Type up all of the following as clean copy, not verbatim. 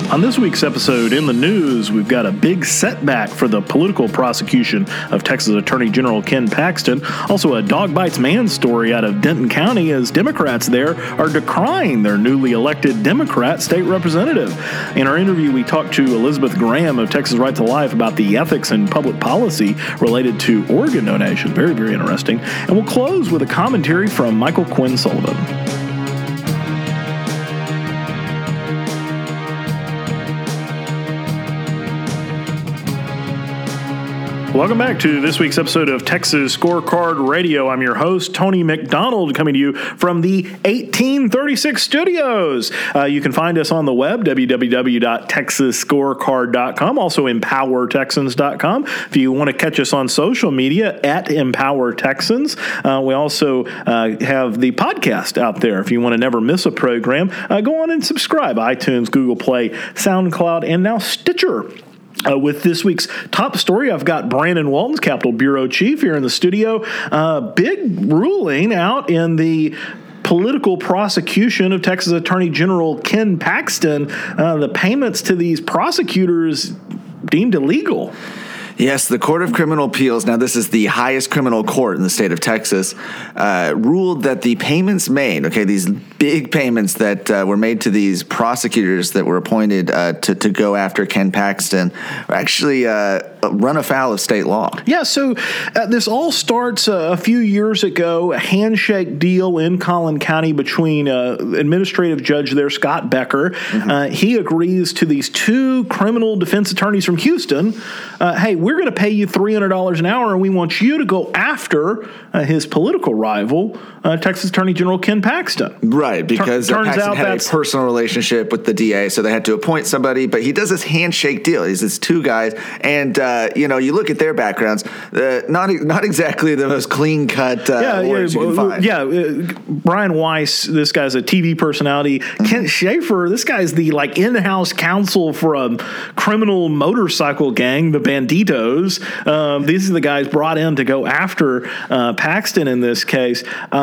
On this week's episode, in the news, we've got a big setback for the political prosecution of Texas Attorney General Ken Paxton. Also, a dog bites man story out of Denton County as Democrats there are decrying their newly elected Democrat state representative. In our interview, we talked to Elizabeth Graham of Texas Right to Life about the ethics and public policy related to organ donation. Very, very interesting. And we'll close with a commentary from Michael Quinn Sullivan. Welcome back to this week's episode of Texas Scorecard Radio. I'm your host, Tony McDonald, coming to you from the 1836 studios. You can find us on the web, www.texasscorecard.com, also empowertexans.com. If you want to catch us on social media, at EmpowerTexans. We also have the podcast out there. If you want to never miss a program, go on and subscribe. iTunes, Google Play, SoundCloud, and now Stitcher. With this week's top story, I've got Brandon Waltons, Capitol Bureau Chief, here in the studio. Big ruling out in the political prosecution of Texas Attorney General Ken Paxton. The payments to these prosecutors deemed illegal. Yes, the Court of Criminal Appeals, now this is the highest criminal court in the state of Texas, ruled that the payments made, these big payments that were made to these prosecutors that were appointed to go after Ken Paxton, are actually run afoul of state law. Yeah, so this all starts a few years ago, a handshake deal in Collin County between administrative judge there, Scott Becker. Mm-hmm. He agrees to these two criminal defense attorneys from Houston. Hey, we're going to pay you $300 an hour, and we want you to go after his political rival, Texas Attorney General Ken Paxton. Right, because Paxton had a personal relationship with the DA, so they had to appoint somebody. But he does this handshake deal. He's these two guys, and you look at their backgrounds, not exactly the most clean-cut lawyers you can find. Brian Weiss, this guy's a TV personality. Mm-hmm. Kent Schaefer, this guy's the in-house counsel for a criminal motorcycle gang, the Banditos. These are the guys brought in to go after Paxton in this case.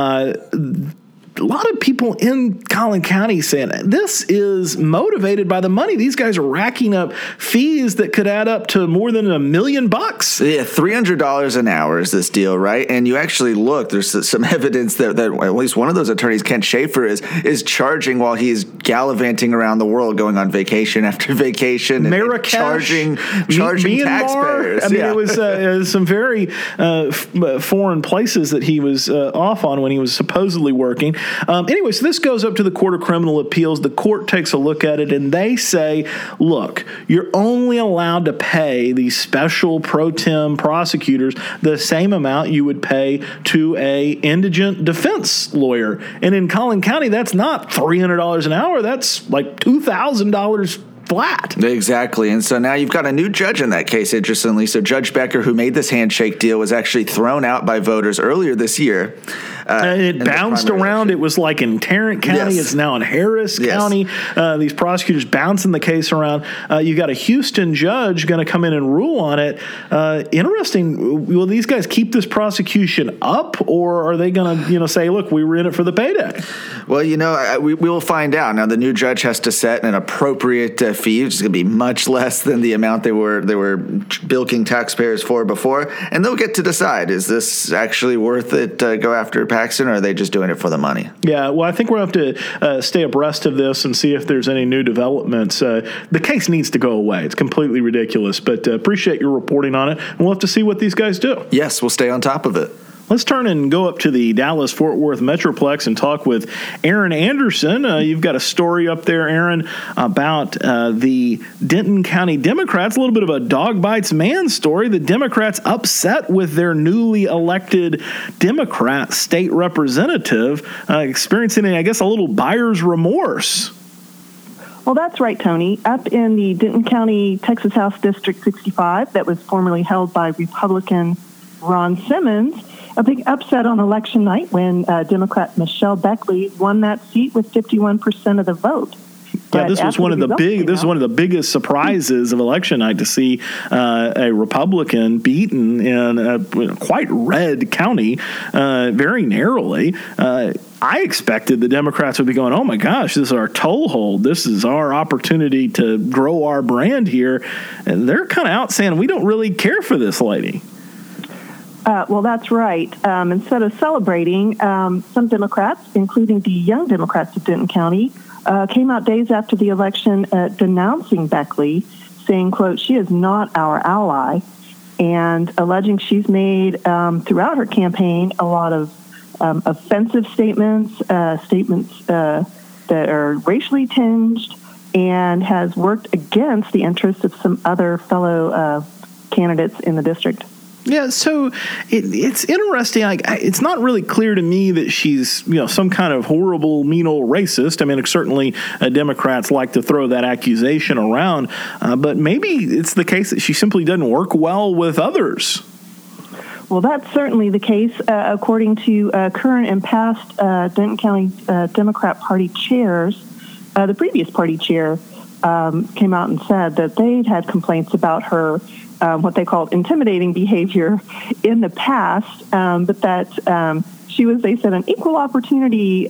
A lot of people in Collin County saying this is motivated by the money. These guys are racking up fees that could add up to more than $1 million. Yeah, $300 an hour is this deal, right? And you actually look, there's some evidence that at least one of those attorneys, Kent Schaefer, is charging while he's gallivanting around the world, going on vacation after vacation, Marrakesh, charging taxpayers. I mean, it was some very foreign places that he was off on when he was supposedly working. Anyway, so this goes up to the Court of Criminal Appeals. The court takes a look at it, and they say, look, you're only allowed to pay these special pro tem prosecutors the same amount you would pay to a indigent defense lawyer. And in Collin County, that's not $300 an hour. That's like $2,000 flat. Exactly. And so now you've got a new judge in that case, interestingly. So Judge Becker, who made this handshake deal, was actually thrown out by voters earlier this year. It bounced around. It was like in Tarrant County. Yes. It's now in Harris County. These prosecutors bouncing the case around. You got a Houston judge going to come in and rule on it. Interesting. Will these guys keep this prosecution up, or are they going to say, look, we were in it for the payday? Well, we will find out. Now, the new judge has to set an appropriate fee, which is going to be much less than the amount they were bilking taxpayers for before, and they'll get to decide, is this actually worth it to go after Paxton, or are they just doing it for the money? Yeah, well, I think we'll have to stay abreast of this and see if there's any new developments. The case needs to go away. It's completely ridiculous, but appreciate your reporting on it, and we'll have to see what these guys do. Yes, we'll stay on top of it. Let's turn and go up to the Dallas-Fort Worth Metroplex and talk with Aaron Anderson. You've got a story up there, Aaron, about the Denton County Democrats, a little bit of a dog bites man story. The Democrats upset with their newly elected Democrat state representative, experiencing, I guess, a little buyer's remorse. Well, that's right, Tony. Up in the Denton County, Texas House District 65, that was formerly held by Republican Ron Simmons, a big upset on election night when Democrat Michelle Beckley won that seat with 51% of the vote. Yeah, this was one of the biggest surprises of election night, to see a Republican beaten in a quite red county very narrowly. I expected the Democrats would be going, oh my gosh, this is our toehold. This is our opportunity to grow our brand here. And they're kind of out saying, we don't really care for this lady. Well, that's right. Instead of celebrating, some Democrats, including the Young Democrats of Denton County, came out days after the election denouncing Beckley, saying, quote, she is not our ally, and alleging she's made throughout her campaign a lot of offensive statements that are racially tinged, and has worked against the interests of some other fellow candidates in the district. Yeah, so it's interesting. It's not really clear to me that she's, some kind of horrible, mean old racist. I mean, certainly Democrats like to throw that accusation around, but maybe it's the case that she simply doesn't work well with others. Well, that's certainly the case, according to current and past Denton County Democrat Party chairs. The previous party chair came out and said that they'd had complaints about her what they called intimidating behavior in the past, but that she was, they said, an equal opportunity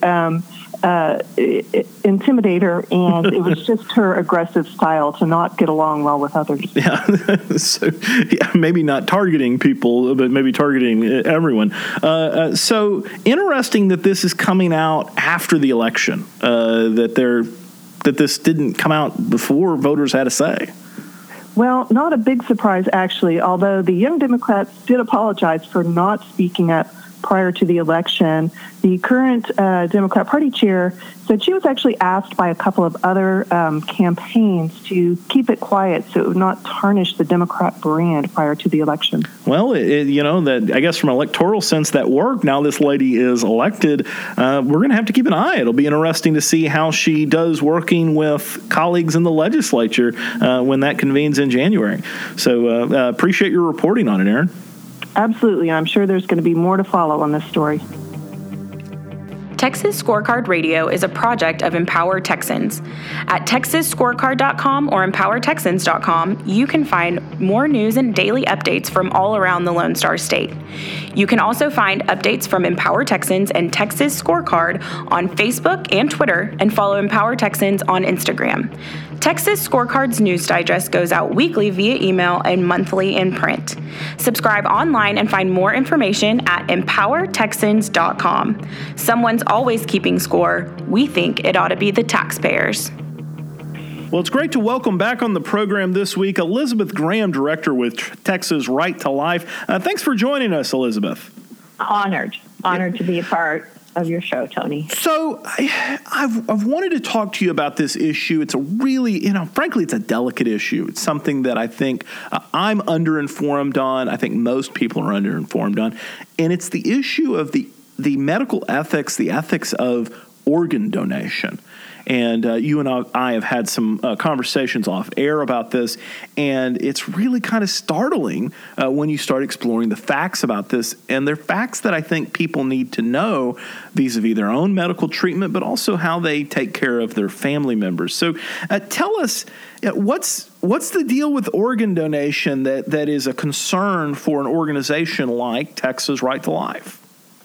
intimidator, and it was just her aggressive style to not get along well with others. Yeah, so maybe not targeting people, but maybe targeting everyone. So interesting that this is coming out after the election, that this didn't come out before voters had a say. Well, not a big surprise, actually, although the Young Democrats did apologize for not speaking up prior to the election. The current Democrat Party chair said she was actually asked by a couple of other campaigns to keep it quiet so it would not tarnish the Democrat brand prior to the election. Well, that I guess from an electoral sense that worked. Now this lady is elected. We're going to have to keep an eye. It'll be interesting to see how she does working with colleagues in the legislature when that convenes in January. So appreciate your reporting on it, Aaron. Absolutely. I'm sure there's going to be more to follow on this story. Texas Scorecard Radio is a project of Empower Texans. At TexasScorecard.com or EmpowerTexans.com, you can find more news and daily updates from all around the Lone Star State. You can also find updates from Empower Texans and Texas Scorecard on Facebook and Twitter, and follow Empower Texans on Instagram. Texas Scorecard's news digest goes out weekly via email and monthly in print. Subscribe online and find more information at EmpowerTexans.com. Someone's always keeping score. We think it ought to be the taxpayers. Well, it's great to welcome back on the program this week Elizabeth Graham, director with Texas Right to Life. Thanks for joining us, Elizabeth. Honored to be a part of your show, Tony. So I've wanted to talk to you about this issue. It's a really, frankly, it's a delicate issue. It's something that I think I'm underinformed on. I think most people are underinformed on. And it's the issue of the medical ethics, the ethics of organ donation. And you and I have had some conversations off air about this, and it's really kind of startling when you start exploring the facts about this. And they're facts that I think people need to know vis-a-vis their own medical treatment, but also how they take care of their family members. So tell us, what's the deal with organ donation that is a concern for an organization like Texas Right to Life?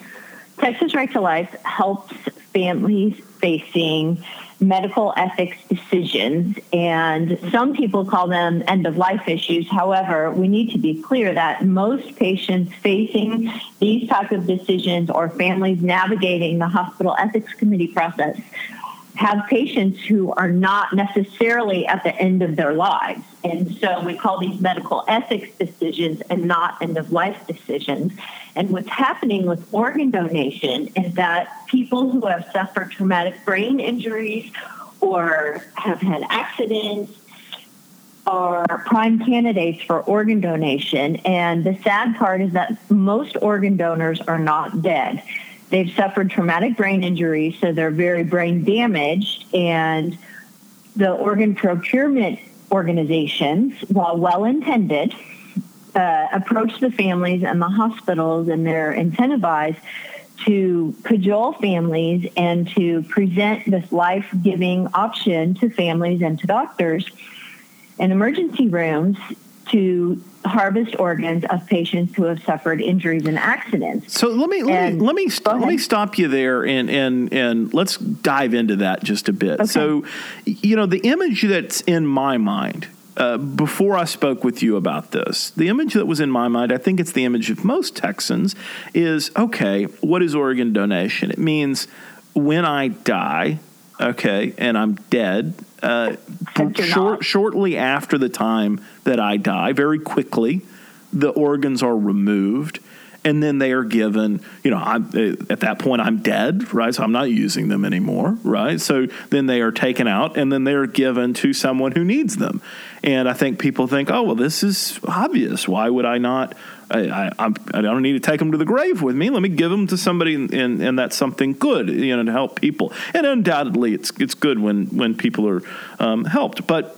Texas Right to Life helps families facing medical ethics decisions, and some people call them end-of-life issues. However, we need to be clear that most patients facing these types of decisions, or families navigating the hospital ethics committee process, have patients who are not necessarily at the end of their lives. And so we call these medical ethics decisions and not end-of-life decisions. And what's happening with organ donation is that people who have suffered traumatic brain injuries or have had accidents are prime candidates for organ donation. And the sad part is that most organ donors are not dead. They've suffered traumatic brain injuries, so they're very brain damaged. And the organ procurement organizations, while well-intended, approach the families and the hospitals, and they're incentivized to cajole families and to present this life-giving option to families and to doctors in emergency rooms to harvest organs of patients who have suffered injuries and accidents. So let me stop you there and let's dive into that just a bit. Okay. So, the image that's in my mind before I spoke with you about this, the image that was in my mind, I think it's the image of most Texans, is, okay, what is organ donation? It means when I die, okay, and I'm dead, shortly after the time that I die, very quickly, the organs are removed, and then they are given, at that point I'm dead, right? So I'm not using them anymore, right? So then they are taken out, and then they're given to someone who needs them. And I think people think, oh, well, this is obvious. Why would I not? I don't need to take them to the grave with me. Let me give them to somebody, and that's something good, to help people. And undoubtedly, it's good when people are helped. But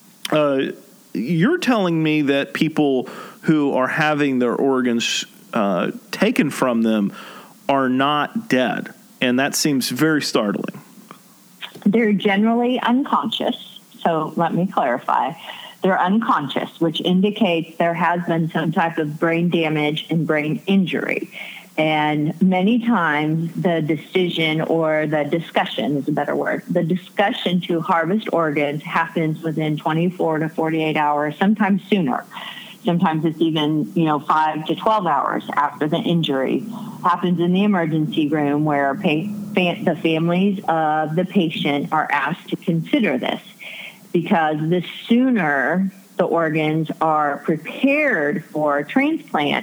you're telling me that people who are having their organs taken from them are not dead, and that seems very startling. They're generally unconscious. So let me clarify. They're unconscious, which indicates there has been some type of brain damage and brain injury. And many times the decision, or the discussion is a better word, the discussion to harvest organs happens within 24 to 48 hours, sometimes sooner. Sometimes it's even, 5 to 12 hours after the injury. Happens in the emergency room, where the families of the patient are asked to consider this, because the sooner the organs are prepared for transplant,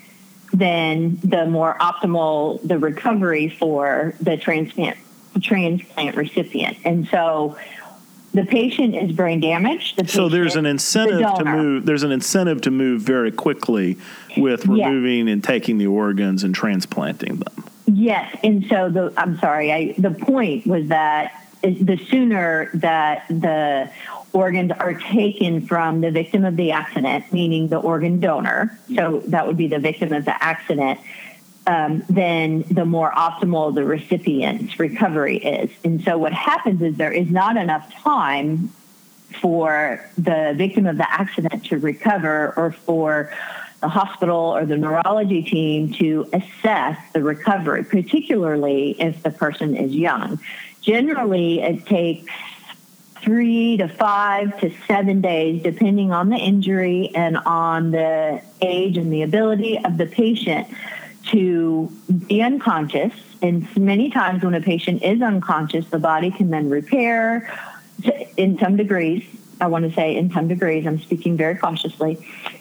then the more optimal the recovery for the transplant recipient. And so the patient is brain damaged. So there's an incentive to move. There's an incentive to move very quickly with removing and taking the organs and transplanting them. Yes, and so the point was that the sooner that the organs are taken from the victim of the accident, meaning the organ donor, so that would be the victim of the accident, then the more optimal the recipient's recovery is. And so what happens is there is not enough time for the victim of the accident to recover, or for the hospital or the neurology team to assess the recovery, particularly if the person is young. Generally, it takes 3 to 5 to 7 days, depending on the injury and on the age and the ability of the patient, to be unconscious. And many times when a patient is unconscious, the body can then repair in some degrees. I want to say in some degrees, I'm speaking very cautiously.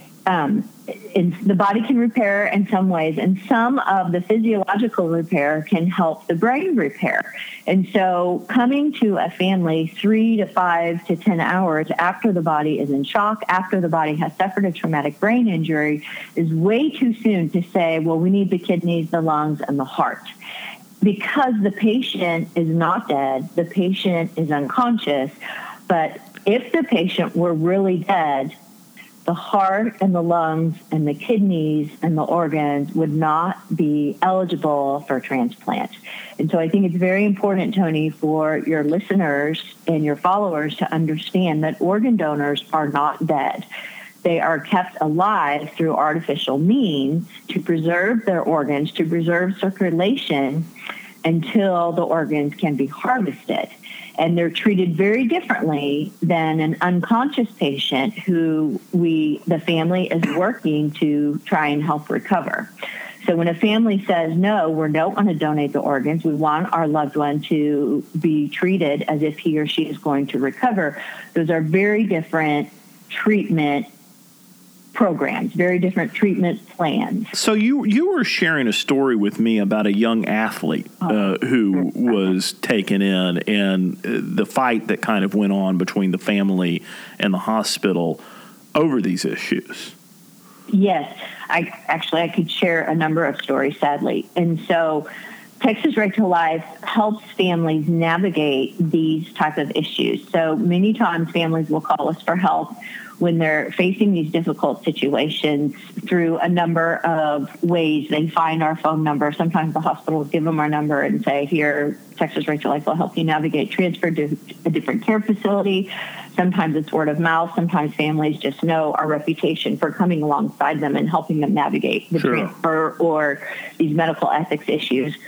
The body can repair in some ways, and some of the physiological repair can help the brain repair. And so coming to a family 3 to 5 to 10 hours after the body is in shock, after the body has suffered a traumatic brain injury, is way too soon to say, well, we need the kidneys, the lungs, and the heart. Because the patient is not dead, the patient is unconscious, but if the patient were really dead, the heart and the lungs and the kidneys and the organs would not be eligible for transplant. And so I think it's very important, Tony, for your listeners and your followers to understand that organ donors are not dead. They are kept alive through artificial means to preserve their organs, to preserve circulation until the organs can be harvested. And they're treated very differently than an unconscious patient who the family is working to try and help recover. So when a family says, no, we don't want to donate the organs, we want our loved one to be treated as if he or she is going to recover, those are very different treatment programs, very different treatment plans. So you were sharing a story with me about a young athlete who was taken in, and the fight that kind of went on between the family and the hospital over these issues. Yes, I could share a number of stories, sadly. And so Texas Right to Life helps families navigate these type of issues. So many times families will call us for help when they're facing these difficult situations through a number of ways. They find our phone number. Sometimes the hospitals give them our number and say, here, Texas Right to Life will help you navigate transfer to a different care facility. Sometimes it's word of mouth. Sometimes families just know our reputation for coming alongside them and helping them navigate the transfer or these medical ethics issues.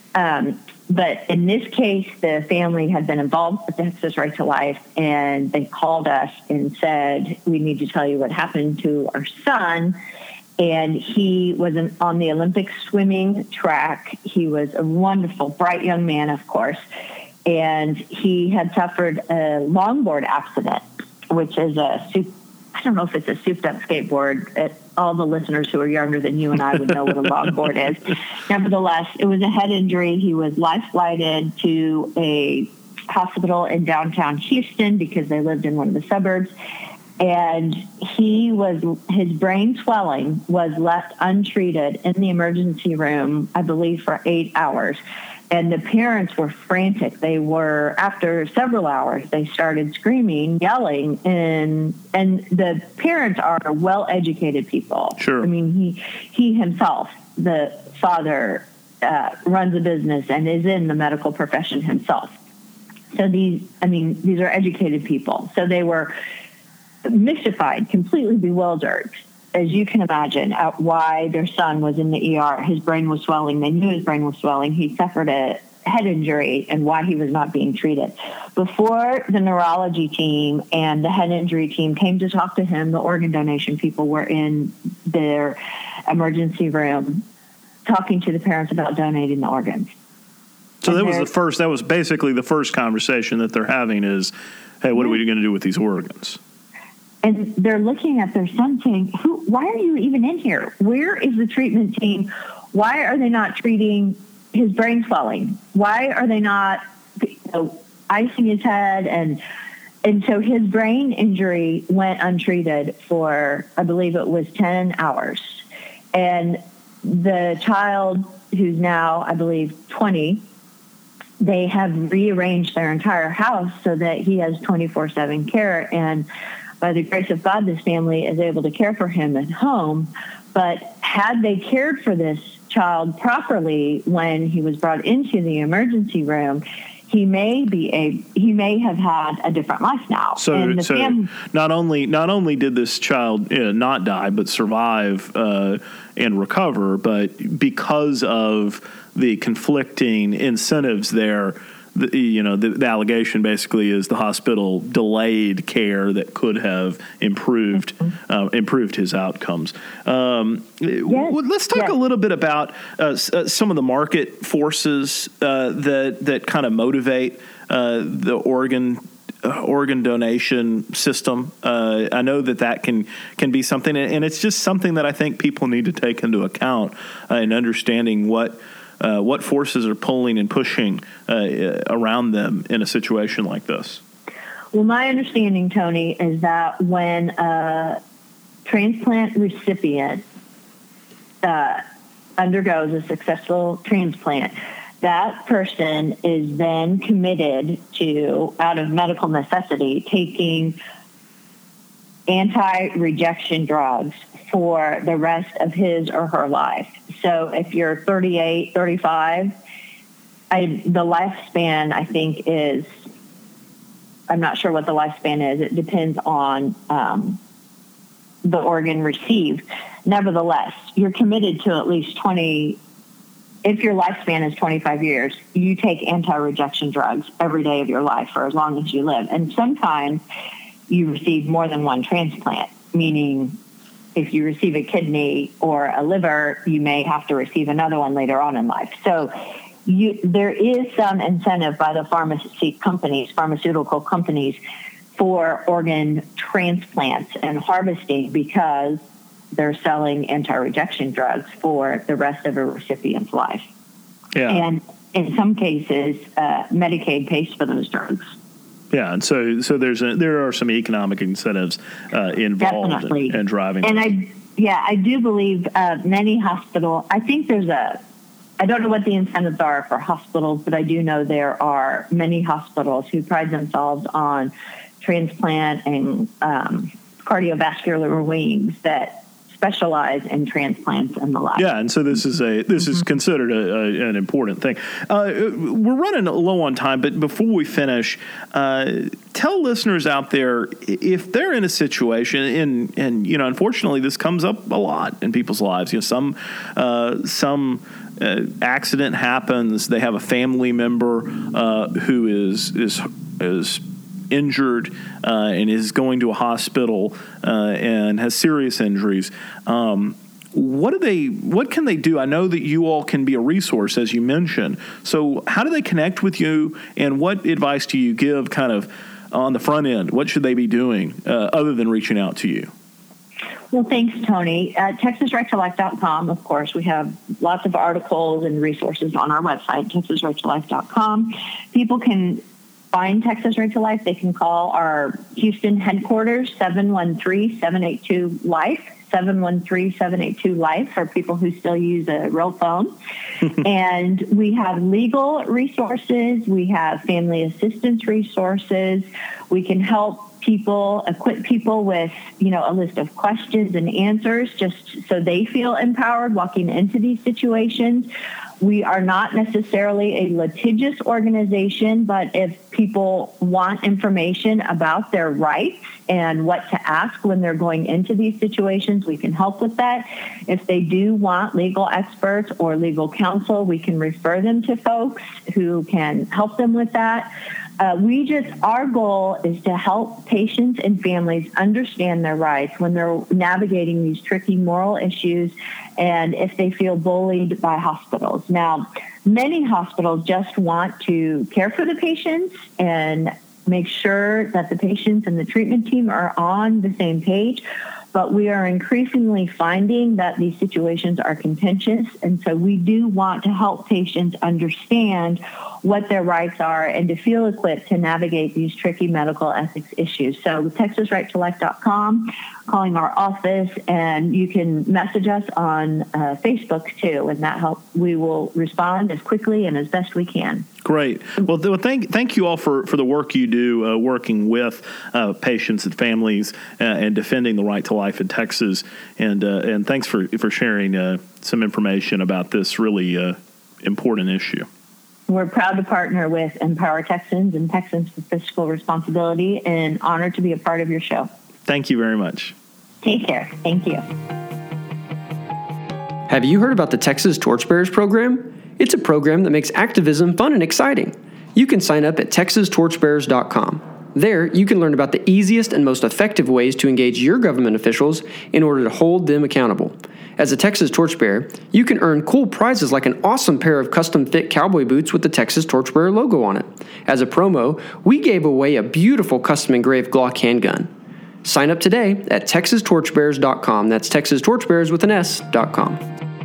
But in this case, the family had been involved with Texas Right to Life, and they called us and said, we need to tell you what happened to our son. And he was on the Olympic swimming track. He was a wonderful, bright young man, of course. And he had suffered a longboard accident, which is I don't know if it's a souped-up skateboard. All the listeners who are younger than you and I would know what a longboard is. Nevertheless, it was a head injury. He was life-flighted to a hospital in downtown Houston because they lived in one of the suburbs. And his brain swelling was left untreated in the emergency room, I believe, for 8 hours. And the parents were frantic. After several hours, they started screaming, yelling, and the parents are well-educated people. Sure. I mean, he himself, the father, runs a business and is in the medical profession himself. So these are educated people. So they were mystified, completely bewildered, as you can imagine, at why their son was in the ER. His brain was swelling. They knew his brain was swelling. He suffered a head injury, and why he was not being treated. Before the neurology team and the head injury team came to talk to him, the organ donation people were in their emergency room talking to the parents about donating the organs. So that was basically the first conversation that they're having is, hey, what are we going to do with these organs? And they're looking at their son saying, why are you even in here? Where is the treatment team? Why are they not treating his brain swelling? Why are they not icing his head? And so his brain injury went untreated for, I believe it was 10 hours. And the child, who's now, I believe, 20, they have rearranged their entire house so that he has 24/7 care. And by the grace of God, this family is able to care for him at home. But had they cared for this child properly when he was brought into the emergency room, he may have had a different life now. So not only did this child not die but survive and recover, but because of the conflicting incentives there. The allegation basically is the hospital delayed care that could have improved his outcomes. Let's talk a little bit about some of the market forces that kind of motivate the organ donation system. I know that can be something, and it's just something that I think people need to take into account in understanding what forces are pulling and pushing around them in a situation like this. Well, my understanding, Tony, is that when a transplant recipient undergoes a successful transplant, that person is then committed to, out of medical necessity, taking anti-rejection drugs for the rest of his or her life. So if you're 38, 35, the lifespan, I think, is, I'm not sure what the lifespan is. It depends on the organ received. Nevertheless, you're committed to at least 20. If your lifespan is 25 years, you take anti-rejection drugs every day of your life for as long as you live. And sometimes you receive more than one transplant, meaning if you receive a kidney or a liver, you may have to receive another one later on in life. So there is some incentive by the pharmaceutical companies for organ transplants and harvesting because they're selling anti-rejection drugs for the rest of a recipient's life. Yeah. And in some cases, Medicaid pays for those drugs. Yeah, and so there are some economic incentives involved in driving. And I do believe many hospitals, I think I don't know what the incentives are for hospitals, but I do know there are many hospitals who pride themselves on transplant and cardiovascular wings that specialize in transplants and the like. Yeah, and so this is considered an important thing. We're running low on time, but before we finish, tell listeners out there if they're in a situation, and unfortunately this comes up a lot in people's lives. Some accident happens. They have a family member who is injured and is going to a hospital and has serious injuries. What can they do? I know that you all can be a resource, as you mentioned. So how do they connect with you, and what advice do you give kind of on the front end? What should they be doing other than reaching out to you? Well, thanks, Tony. At TexasRightToLife.com, of course, we have lots of articles and resources on our website, TexasRightToLife.com. People can find Texas Right to Life. They can call our Houston headquarters, 713-782-LIFE. 713-782-LIFE for people who still use a real phone. And we have legal resources. We have family assistance resources. We can help people, equip people with, a list of questions and answers just so they feel empowered walking into these situations. We are not necessarily a litigious organization, but if people want information about their rights and what to ask when they're going into these situations, we can help with that. If they do want legal experts or legal counsel, we can refer them to folks who can help them with that. Our goal is to help patients and families understand their rights when they're navigating these tricky moral issues and if they feel bullied by hospitals. Now, many hospitals just want to care for the patients and make sure that the patients and the treatment team are on the same page. But we are increasingly finding that these situations are contentious, and so we do want to help patients understand what their rights are and to feel equipped to navigate these tricky medical ethics issues. So TexasRightToLife.com, calling our office, and you can message us on Facebook too, and that helps. We will respond as quickly and as best we can. Great. Well, thank you all for the work you do working with patients and families and defending the right to life in Texas. And thanks for sharing some information about this really important issue. We're proud to partner with Empower Texans and Texans for Fiscal Responsibility, and honored to be a part of your show. Thank you very much. Take care. Thank you. Have you heard about the Texas Torchbearers program? It's a program that makes activism fun and exciting. You can sign up at TexasTorchbearers.com. There, you can learn about the easiest and most effective ways to engage your government officials in order to hold them accountable. As a Texas Torchbearer, you can earn cool prizes like an awesome pair of custom-fit cowboy boots with the Texas Torchbearer logo on it. As a promo, we gave away a beautiful custom-engraved Glock handgun. Sign up today at TexasTorchbearers.com. That's TexasTorchbearers with an S.com.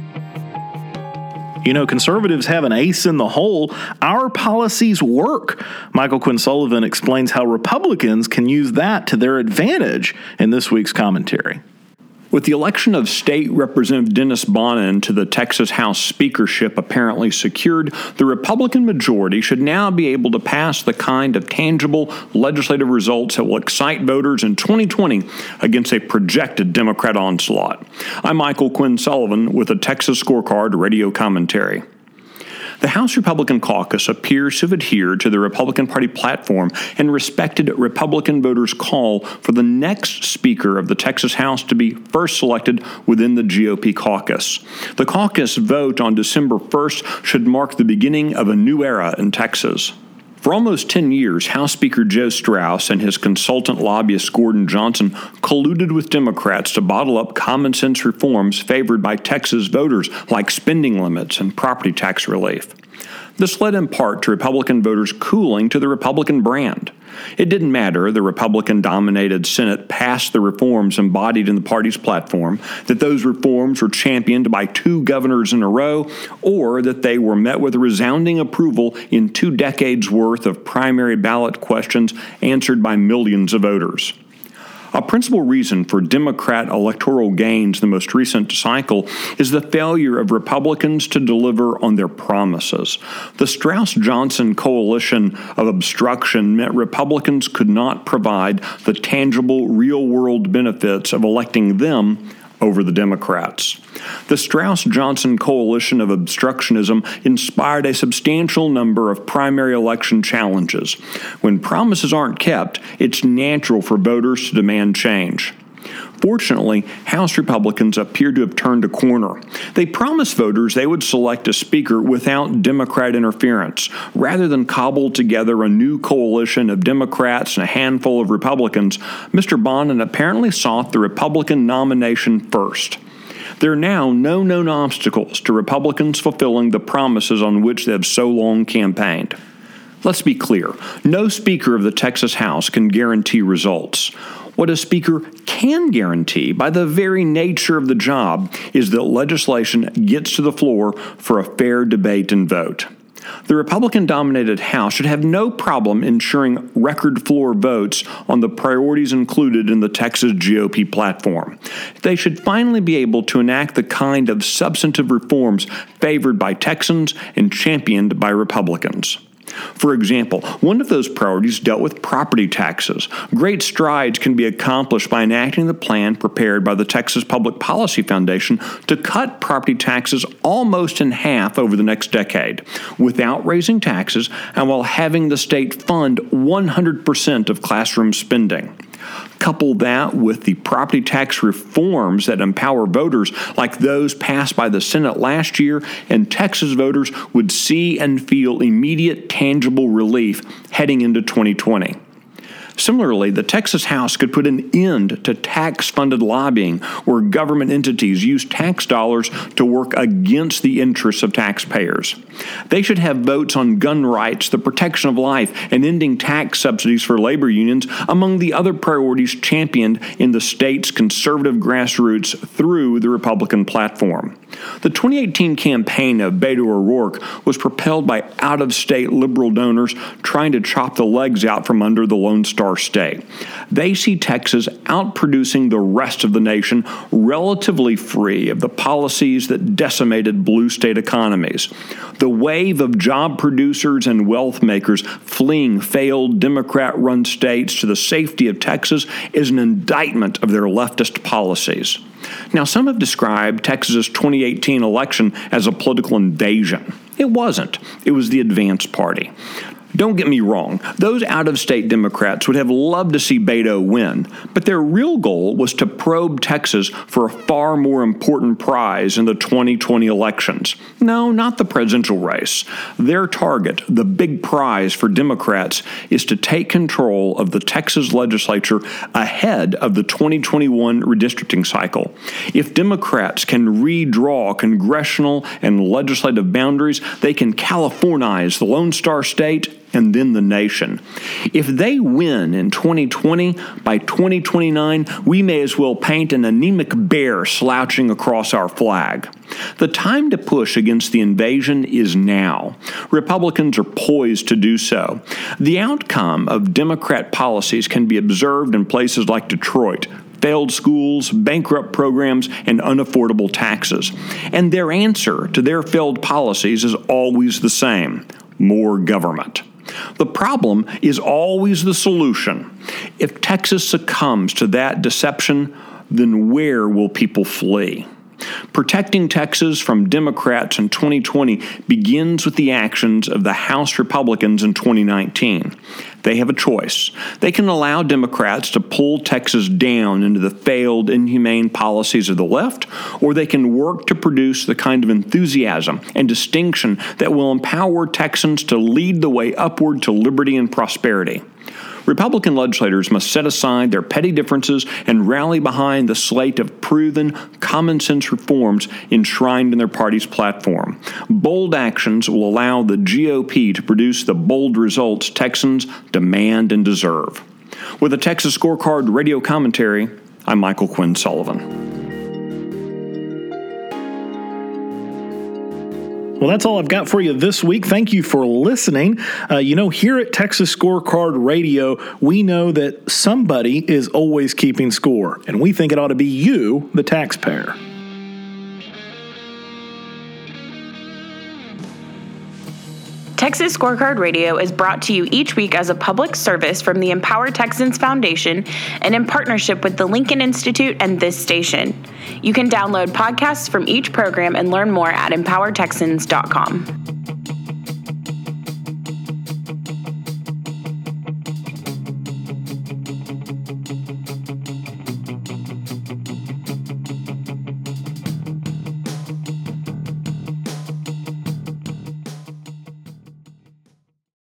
Conservatives have an ace in the hole. Our policies work. Michael Quinn Sullivan explains how Republicans can use that to their advantage in this week's commentary. With the election of State Representative Dennis Bonnen to the Texas House speakership apparently secured, the Republican majority should now be able to pass the kind of tangible legislative results that will excite voters in 2020 against a projected Democrat onslaught. I'm Michael Quinn Sullivan with a Texas Scorecard radio commentary. The House Republican Caucus appears to have adhered to the Republican Party platform and respected Republican voters' call for the next Speaker of the Texas House to be first selected within the GOP caucus. The caucus vote on December 1st should mark the beginning of a new era in Texas. For almost 10 years, House Speaker Joe Straus and his consultant lobbyist Gordon Johnson colluded with Democrats to bottle up common-sense reforms favored by Texas voters like spending limits and property tax relief. This led in part to Republican voters cooling to the Republican brand. It didn't matter the Republican-dominated Senate passed the reforms embodied in the party's platform, that those reforms were championed by 2 governors in a row, or that they were met with resounding approval in 2 decades' worth of primary ballot questions answered by millions of voters. A principal reason for Democrat electoral gains in the most recent cycle is the failure of Republicans to deliver on their promises. The Strauss-Johnson coalition of obstruction meant Republicans could not provide the tangible, real-world benefits of electing them over the Democrats. The Strauss-Johnson coalition of obstructionism inspired a substantial number of primary election challenges. When promises aren't kept, it's natural for voters to demand change. Fortunately, House Republicans appear to have turned a corner. They promised voters they would select a speaker without Democrat interference, rather than cobble together a new coalition of Democrats and a handful of Republicans. Mr. Bonnen apparently sought the Republican nomination first. There are now no known obstacles to Republicans fulfilling the promises on which they have so long campaigned. Let's be clear, no Speaker of the Texas House can guarantee results. What a Speaker can guarantee, by the very nature of the job, is that legislation gets to the floor for a fair debate and vote. The Republican-dominated House should have no problem ensuring record floor votes on the priorities included in the Texas GOP platform. They should finally be able to enact the kind of substantive reforms favored by Texans and championed by Republicans. For example, one of those priorities dealt with property taxes. Great strides can be accomplished by enacting the plan prepared by the Texas Public Policy Foundation to cut property taxes almost in half over the next decade, without raising taxes and while having the state fund 100% of classroom spending. Couple that with the property tax reforms that empower voters like those passed by the Senate last year, and Texas voters would see and feel immediate tangible relief heading into 2020. Similarly, the Texas House could put an end to tax-funded lobbying, where government entities use tax dollars to work against the interests of taxpayers. They should have votes on gun rights, the protection of life, and ending tax subsidies for labor unions, among the other priorities championed in the state's conservative grassroots through the Republican platform. The 2018 campaign of Beto O'Rourke was propelled by out-of-state liberal donors trying to chop the legs out from under the Lone Star State. They see Texas outproducing the rest of the nation, relatively free of the policies that decimated blue state economies. The wave of job producers and wealth makers fleeing failed Democrat-run states to the safety of Texas is an indictment of their leftist policies. Now, some have described Texas's 2018 election as a political invasion. It wasn't. It was the Advance Party. Don't get me wrong, those out-of-state Democrats would have loved to see Beto win, but their real goal was to probe Texas for a far more important prize in the 2020 elections. No, not the presidential race. Their target, the big prize for Democrats, is to take control of the Texas legislature ahead of the 2021 redistricting cycle. If Democrats can redraw congressional and legislative boundaries, they can Californize the Lone Star State and then the nation. If they win in 2020, by 2029, we may as well paint an anemic bear slouching across our flag. The time to push against the invasion is now. Republicans are poised to do so. The outcome of Democrat policies can be observed in places like Detroit: failed schools, bankrupt programs, and unaffordable taxes. And their answer to their failed policies is always the same: more government. The problem is always the solution. If Texas succumbs to that deception, then where will people flee? Protecting Texas from Democrats in 2020 begins with the actions of the House Republicans in 2019. They have a choice. They can allow Democrats to pull Texas down into the failed, inhumane policies of the left, or they can work to produce the kind of enthusiasm and distinction that will empower Texans to lead the way upward to liberty and prosperity. Republican legislators must set aside their petty differences and rally behind the slate of proven, common-sense reforms enshrined in their party's platform. Bold actions will allow the GOP to produce the bold results Texans demand and deserve. With a Texas Scorecard radio commentary, I'm Michael Quinn Sullivan. Well, that's all I've got for you this week. Thank you for listening. Here at Texas Scorecard Radio, we know that somebody is always keeping score, and we think it ought to be you, the taxpayer. Texas Scorecard Radio is brought to you each week as a public service from the Empower Texans Foundation and in partnership with the Lincoln Institute and this station. You can download podcasts from each program and learn more at empowertexans.com.